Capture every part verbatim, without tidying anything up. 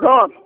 Pronto.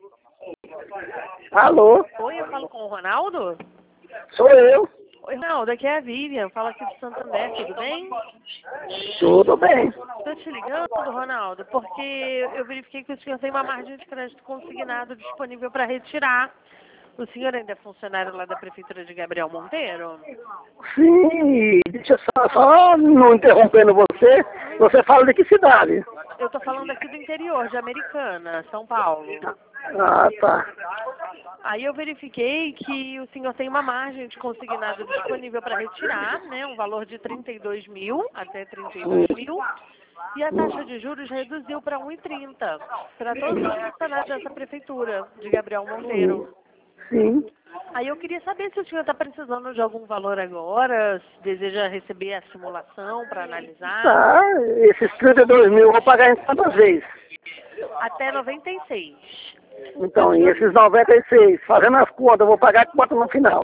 Alô? Oi, eu falo com o Ronaldo? Sou eu. Oi, Ronaldo, aqui é a Vivian, fala aqui do Santander, tudo bem? Tudo bem. Estou te ligando, Ronaldo, porque eu verifiquei que o senhor tem uma margem de crédito consignado disponível para retirar. O senhor ainda é funcionário lá da Prefeitura de Gabriel Monteiro? Sim, deixa eu só, só não interrompendo você. Você fala de que cidade? Eu estou falando aqui do interior, de Americana, São Paulo. Ah, tá. Aí eu verifiquei que o senhor tem uma margem de consignado disponível para retirar, né? Um valor de trinta e dois mil, até trinta e dois mil. E a taxa de juros reduziu para um e trinta para todos os funcionários dessa prefeitura de Gabriel Monteiro. Sim. Aí eu queria saber se o senhor está precisando de algum valor agora, se deseja receber a simulação para analisar. Tá, esses trinta e dois mil eu vou pagar em quantas vezes? Até noventa e seis. Então, e esses noventa e seis, fazendo as contas, eu vou pagar quanto no final?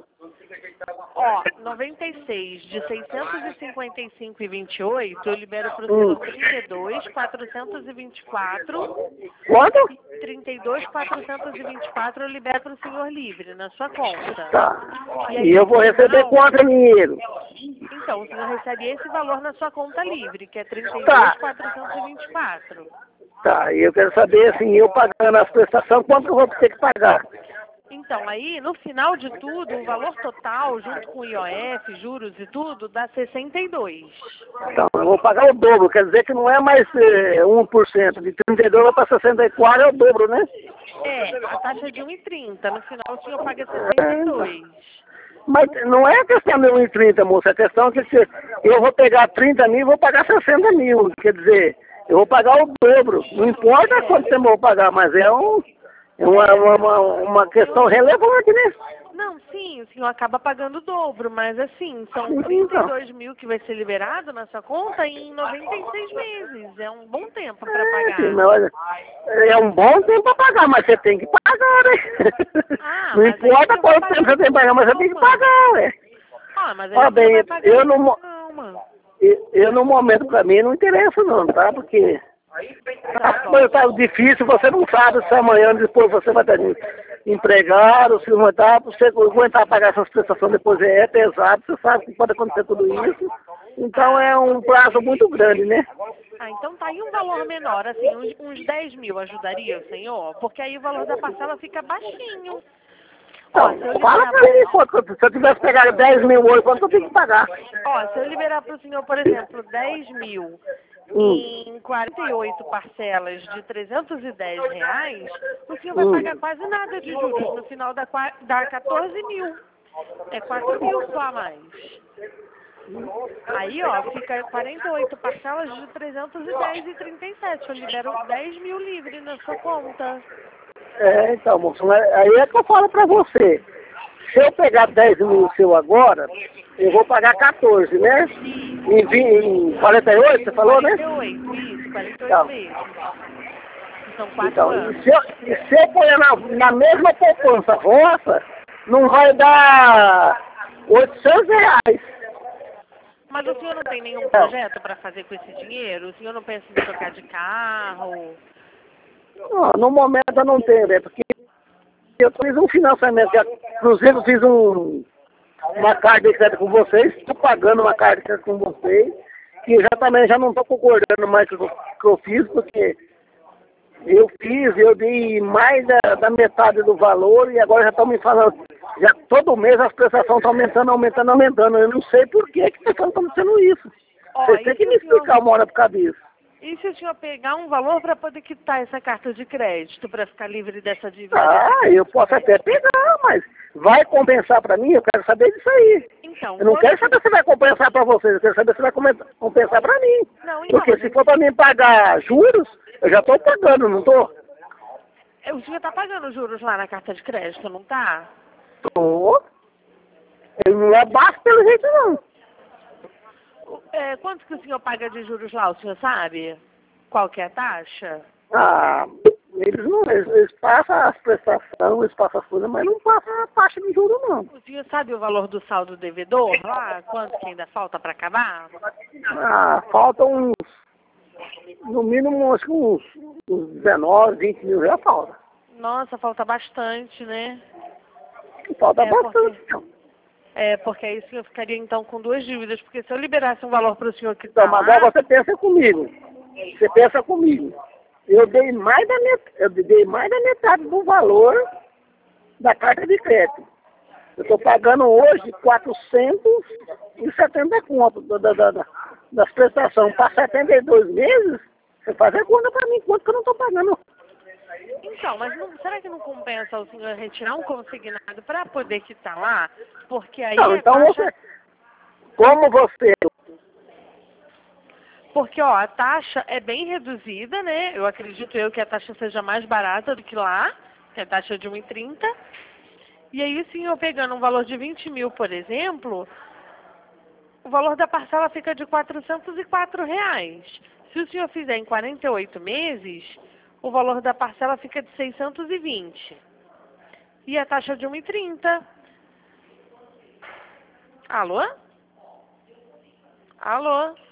Ó, noventa e seis de seiscentos e cinquenta e cinco e vinte e oito, eu libero para o Hum. senhor trinta e dois, quatrocentos e vinte e quatro. Quanto? trinta e dois, quatrocentos e vinte e quatro eu libero para o senhor livre na sua conta. Tá. E aí, E eu no vou receber final, quanto em dinheiro? então, o senhor recebe esse valor na sua conta livre, que é trinta e dois, Tá. quatrocentos e vinte e quatro. Tá, e eu quero saber, assim, eu pagando as prestações, quanto que eu vou ter que pagar? Então, aí, no final de tudo, o valor total, junto com I O F, juros e tudo, dá sessenta e dois. Então, eu vou pagar o dobro, quer dizer que não é mais é, um por cento, de trinta e dois para sessenta e quatro é o dobro, né? É, a taxa é de um e trinta. No final, o senhor paga sessenta e dois. Mas não é questão de um e trinta, moça, é questão de que eu vou pegar trinta mil e vou pagar sessenta mil, quer dizer, eu vou pagar o dobro, não importa É. quanto tempo eu vou pagar, mas é um, é uma, uma, uma, uma questão relevante, né? Não, sim, o senhor acaba pagando o dobro, mas assim, são Então. trinta e dois mil que vai ser liberado na sua conta em noventa e seis meses. É um bom tempo para É, sim, pagar. mas olha, é um bom tempo para pagar, mas você tem que pagar, né? Ah, Não mas aí importa você vai quanto tempo pagar você tem que pagar, mas você tem que calma. pagar, ué. Ah, mas aí Ó, você bem, vai pagar eu no, mo- calma. eu, eu no momento pra mim não interessa não, tá? Porque Tá as bom. coisas tá difícil, você não sabe se amanhã depois você vai estar empregado, se não vai estar, você aguentar pagar essas prestações depois é pesado, você sabe que pode acontecer tudo isso. Então é um prazo muito grande, né? Ah, então tá aí um valor menor, assim, uns, uns dez mil ajudaria o senhor? Porque aí o valor da parcela fica baixinho. Ó, Então, se eu fala liberar pra pro, mim, quanto, se eu tivesse pegado dez mil hoje, quanto eu tenho que pagar? ó, se eu liberar para o senhor, por exemplo, dez mil Hum, em quarenta e oito parcelas de trezentos e dez reais, o senhor vai hum. pagar quase nada de juros. No final dá, qua- dá quatorze mil. É quatro mil só a mais. Aí, ó, fica quarenta e oito parcelas de trezentos e dez e trinta e sete. Eu libero dez mil livre na sua conta. É, então, moço, mas aí é que eu falo pra você. Se eu pegar dez mil seu agora, eu vou pagar quatorze, né? Em, vinte, em quarenta e oito, você falou, né? quarenta e oito, isso, quarenta e oito Então, meses. São quatro então e anos. se eu, e se eu pôr na, na mesma poupança vossa, não vai dar oitocentos reais. Mas o senhor não tem nenhum Não, projeto para fazer com esse dinheiro? O senhor não pensa em trocar de carro? não, no momento eu não tenho, né? Porque eu fiz um financiamento, já, inclusive eu fiz um, uma carta de crédito com vocês, estou pagando uma carta de crédito com vocês, que já também já não estou concordando mais com o que eu fiz, porque eu fiz, eu dei mais da, da metade do valor e agora já estão me falando, já todo mês as prestações estão aumentando, aumentando, aumentando. Eu não sei por que que está acontecendo isso. Ó, Vocês e têm que se me o senhor, explicar uma hora por causa disso. e se o senhor pegar um valor para poder quitar essa carta de crédito, para ficar livre dessa dívida? Ah, desse- eu posso até pegar, mas vai compensar para mim? Eu quero saber disso aí. Então, Eu não quanto quero que... saber se vai compensar para vocês, eu quero saber se vai comen- compensar para mim. Não, então, Porque mas se for para mim pagar juros, eu já estou pagando, não estou? o senhor está pagando juros lá na carta de crédito, não está? Estou. Eu não é baixo pelo jeito, não. É, quanto que o senhor paga de juros lá, o senhor sabe? Qual que é a taxa? Ah, eles não, eles, eles passam as prestações, eles passam as coisas, mas não passam a taxa de juros, não. O senhor sabe o valor do saldo devedor lá? Quanto que ainda falta para acabar? Ah, faltam uns, no mínimo, acho que uns, uns dezenove, vinte mil já falta. Nossa, falta bastante, né? Falta É, bastante. porque, é, porque aí o senhor ficaria então com duas dívidas, porque se eu liberasse um valor para o senhor que está Então, mas lá, agora você pensa comigo. Você pensa comigo. Eu dei mais da metade, eu dei mais da metade do valor da carta de crédito. Eu estou pagando hoje quatrocentos e setenta conto da, da, da, da- das prestações para setenta e dois meses. Você faz a conta para mim, quanto que eu não estou pagando. então, mas não- será que não compensa o senhor retirar um consignado para poder quitar lá? Porque aí Não, a então taxa, você, como você, porque ó, a taxa é bem reduzida, né? Eu acredito eu que a taxa seja mais barata do que lá, que é a taxa de um e trinta. E aí, sim, eu pegando um valor de vinte mil, por exemplo, o valor da parcela fica de quatrocentos e quatro reais. Se o senhor fizer em quarenta e oito meses, o valor da parcela fica de seiscentos e vinte. E a taxa de um e trinta. Alô? Alô?